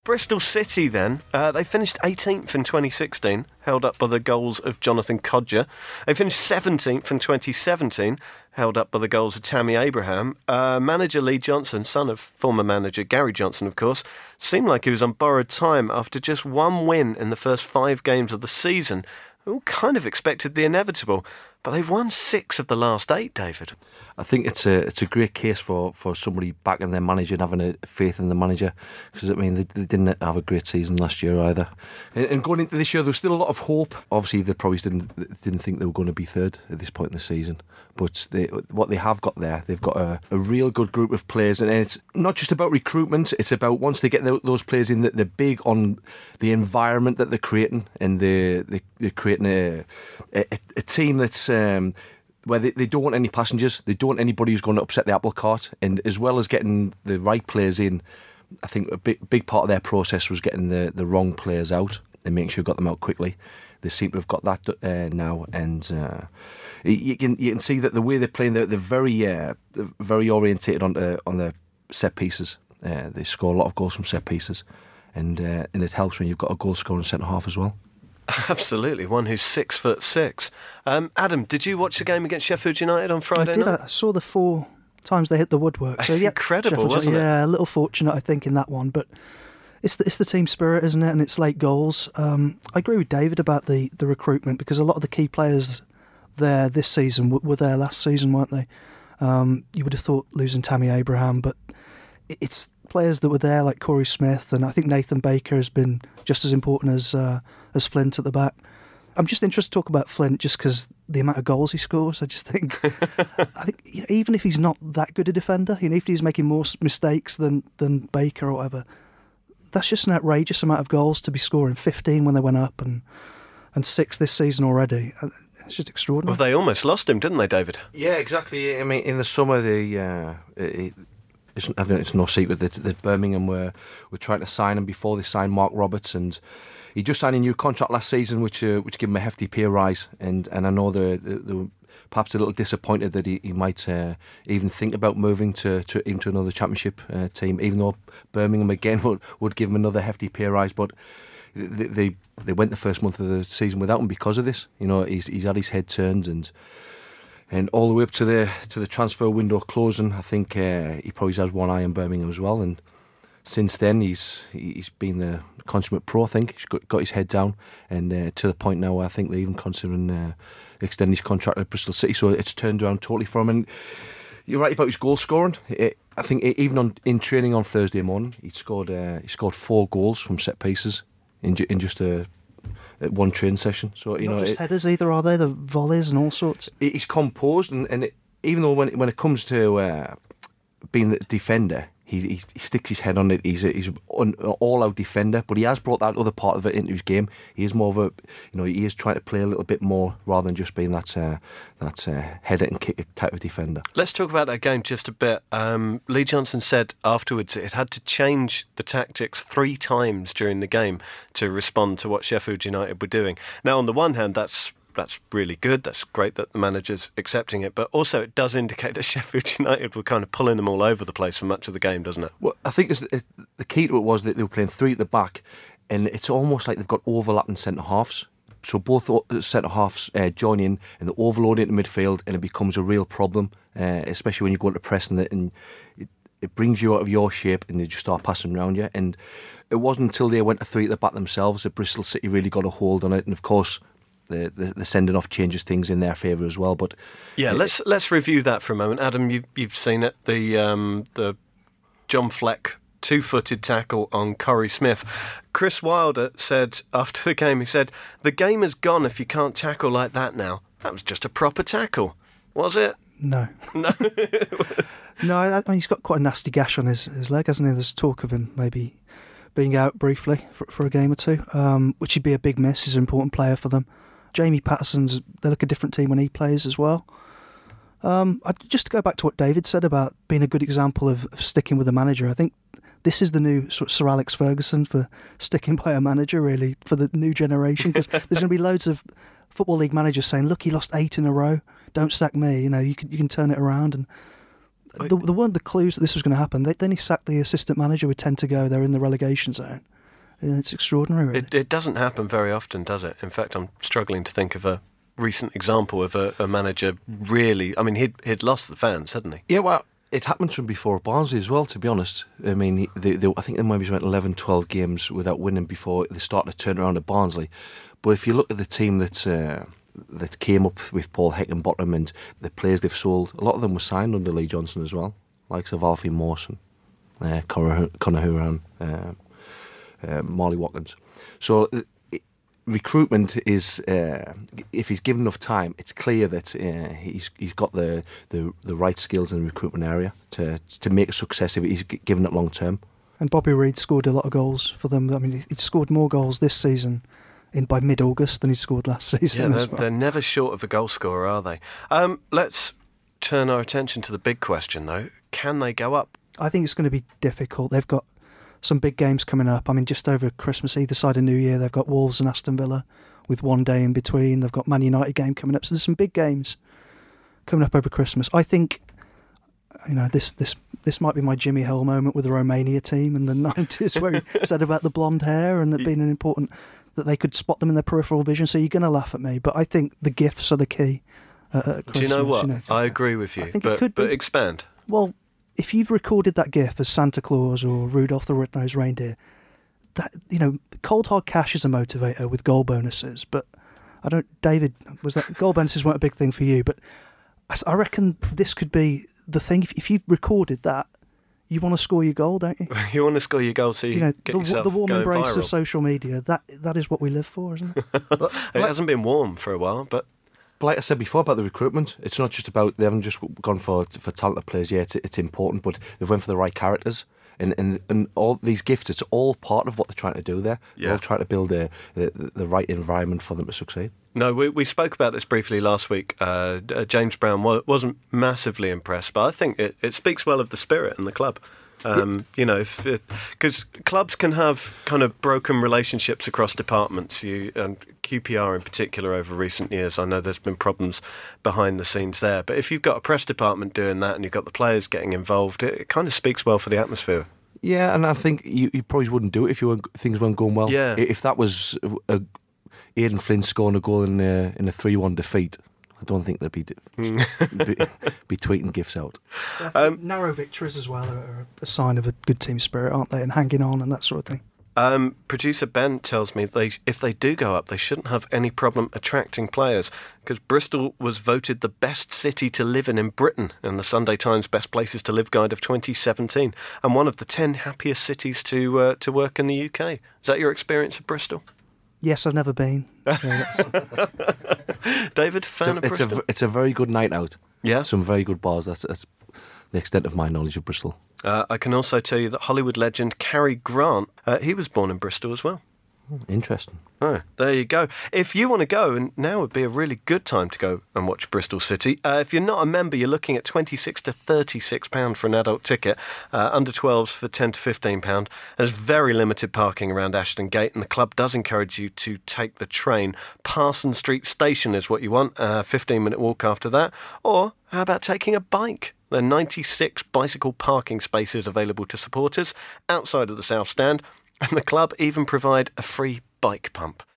Bristol City then, they finished 18th in 2016, held up by the goals of Jonathan Kodjia. They finished 17th in 2017, held up by the goals of Tammy Abraham. Manager Lee Johnson, son of former manager Gary Johnson, of course, seemed like he was on borrowed time after just one win in the first 5 games of the season. We all kind of expected the inevitable, but they've won 6 of the last 8, David. I think it's a great case for somebody backing their manager and having a faith in the manager, because I mean they didn't have a great season last year either. And going into this year, there was still a lot of hope. Obviously, they probably didn't think they were going to be third at this point in the season. But what they have got there, they've got a real good group of players, and it's not just about recruitment. It's about once they get those players in, that they're big on the environment that they're creating, and they're creating a team that's where they don't want any passengers. They don't want anybody who's going to upset the apple cart. And as well as getting the right players in, I think a big part of their process was getting the wrong players out and making sure you got them out quickly. They seem to have got that now, and you can see that the way they're playing, they're very orientated on their set pieces. They score a lot of goals from set pieces, and it helps when you've got a goal scoring centre half as well. Absolutely, one who's 6'6". Adam, did you watch the game against Sheffield United on Friday night? I saw the 4 times they hit the woodwork. So, incredible, wasn't it? Yeah, a little fortunate, I think, in that one, but it's the team spirit, isn't it? And it's late goals. I agree with David about the recruitment, because a lot of the key players there this season were there last season, weren't they? You would have thought losing Tammy Abraham, but it's players that were there like Corey Smith, and I think Nathan Baker has been just as important as Flint at the back. I'm just interested to talk about Flint just because the amount of goals he scores. I just think, even if he's not that good a defender, if he's making more mistakes than Baker or whatever, that's just an outrageous amount of goals to be scoring. 15 when they went up and 6 this season already. It's just extraordinary. Well, they almost lost him, didn't they, David? Yeah, exactly. I mean, in the summer, I think it's no secret that Birmingham were trying to sign him before they signed Mark Roberts, and he just signed a new contract last season, which gave him a hefty pay rise. And I know they were perhaps a little disappointed that he might even think about moving into another Championship team, even though Birmingham again would give him another hefty pay rise. But they went the first month of the season without him because of this. He's had his head turned, and all the way up to the transfer window closing, I think he probably has one eye on Birmingham as well. And since then, he's been the consummate pro. I think he's got his head down, and to the point now where I think they're even considering extending his contract at Bristol City. So it's turned around totally for him. And you're right about his goal scoring. I think even in training on Thursday morning, he scored 4 goals from set pieces in just one training session. So not just headers either, are they? The volleys and all sorts. He's composed, and even though when it comes to being the defender, he sticks his head on it. He's an all-out defender, but he has brought that other part of it into his game. He is more of a, he is trying to play a little bit more rather than just being that header and kick type of defender. Let's talk about that game just a bit. Lee Johnson said afterwards it had to change the tactics 3 times during the game to respond to what Sheffield United were doing. Now, on the one hand, that's really good. That's great that the manager's accepting it. But also it does indicate that Sheffield United were kind of pulling them all over the place for much of the game, doesn't it? Well, I think the key to it was that they were playing 3 at the back, and it's almost like they've got overlapping centre-halves. So both centre-halves join in, and they overload into midfield, and it becomes a real problem, especially when you go into pressing it, and it brings you out of your shape, and they just start passing around you. And it wasn't until they went to 3 at the back themselves that Bristol City really got a hold on it. And of course, the sending off changes things in their favour as well. But yeah, let's review that for a moment. Adam, you've seen it. The John Fleck 2-footed tackle on Corey Smith. Chris Wilder said after the game, he said, "The game is gone if you can't tackle like that now." That was just a proper tackle, was it? No. No. No, I mean, he's got quite a nasty gash on his leg, hasn't he? There's talk of him maybe being out briefly for a game or 2, which would be a big miss. He's an important player for them. Jamie Patterson's, they look a different team when he plays as well. Just to go back to what David said about being a good example of sticking with a manager, I think this is the new sort of Sir Alex Ferguson for sticking by a manager, really, for the new generation, because there's going to be loads of Football League managers saying, look, he lost 8 in a row, don't sack me, you can turn it around. And the clues that this was going to happen. Then he sacked the assistant manager with 10 to go. They're in the relegation zone. It's extraordinary, really. It doesn't happen very often, does it? In fact, I'm struggling to think of a recent example of a manager really... I mean, he'd lost the fans, hadn't he? Yeah, well, it happened from before Barnsley as well, to be honest. I mean, I think they maybe went 11, 12 games without winning before they started to turn around at Barnsley. But if you look at the team that came up with Paul Heckingbottom and the players they've sold, a lot of them were signed under Lee Johnson as well, like Alfie Mawson, Conor Hourihane, Marley Watkins. So recruitment is, if he's given enough time, it's clear that he's got the right skills in the recruitment area to make a success if he's given it long term. And Bobby Reid scored a lot of goals for them. I mean, he scored more goals this season by mid-August than he scored last season. Yeah, they're never short of a goal scorer, are they? Let's turn our attention to the big question, though. Can they go up? I think it's going to be difficult. They've got some big games coming up. I mean, just over Christmas, either side of New Year, they've got Wolves and Aston Villa with one day in between. They've got Man United game coming up. So there's some big games coming up over Christmas. I think, this might be my Jimmy Hill moment with the Romania team in the 90s where he said about the blonde hair and it being an important... that they could spot them in their peripheral vision. So you're going to laugh at me, but I think the gifts are the key at Christmas. Do you know what? I agree with you. I think it could be. But expand. Well, if you've recorded that gif as Santa Claus or Rudolph the Red-Nosed Reindeer, that cold hard cash is a motivator with goal bonuses. But David, was that goal bonuses weren't a big thing for you? But I reckon this could be the thing. If you've recorded that, you want to score your goal, don't you? You want to score your goal so you get yourself the warm going embrace viral. Of social media. That is what we live for, isn't it? It hasn't been warm for a while, but like I said before about the recruitment, it's not just about they haven't just gone for talented players. Yeah, it's important, but they've went for the right characters. And all these gifts, it's all part of what they're trying to do there. Yeah. They're all trying to build the right environment for them to succeed. No, we spoke about this briefly last week. James Brown wasn't massively impressed, but I think it speaks well of the spirit in the club. Because clubs can have kind of broken relationships across departments. And QPR in particular over recent years, I know there's been problems behind the scenes there. But if you've got a press department doing that and you've got the players getting involved, it kind of speaks well for the atmosphere. Yeah, and I think you probably wouldn't do it if things weren't going well. Yeah. If that was Aidan Flynn scoring a goal in a 3-1 defeat, I don't think they'd be tweeting gifts out. Narrow victories as well are a sign of a good team spirit, aren't they? And hanging on and that sort of thing. Producer Ben tells me if they do go up, they shouldn't have any problem attracting players because Bristol was voted the best city to live in Britain in the Sunday Times Best Places to Live Guide of 2017 and one of the 10 happiest cities to work in the UK. Is that your experience of Bristol? Yes, I've never been. David, fan of Bristol? It's a very good night out. Yeah? Some very good bars. That's the extent of my knowledge of Bristol. I can also tell you that Hollywood legend Cary Grant, he was born in Bristol as well. Interesting. Oh, there you go. If you want to go, and now would be a really good time to go and watch Bristol City. If you're not a member, you're looking at £26 to £36 for an adult ticket. Under 12s for £10 to £15. There's very limited parking around Ashton Gate, and the club does encourage you to take the train. Parson Street Station is what you want. 15-minute walk after that. Or how about taking a bike? There are 96 bicycle parking spaces available to supporters outside of the South Stand. And the club even provide a free bike pump.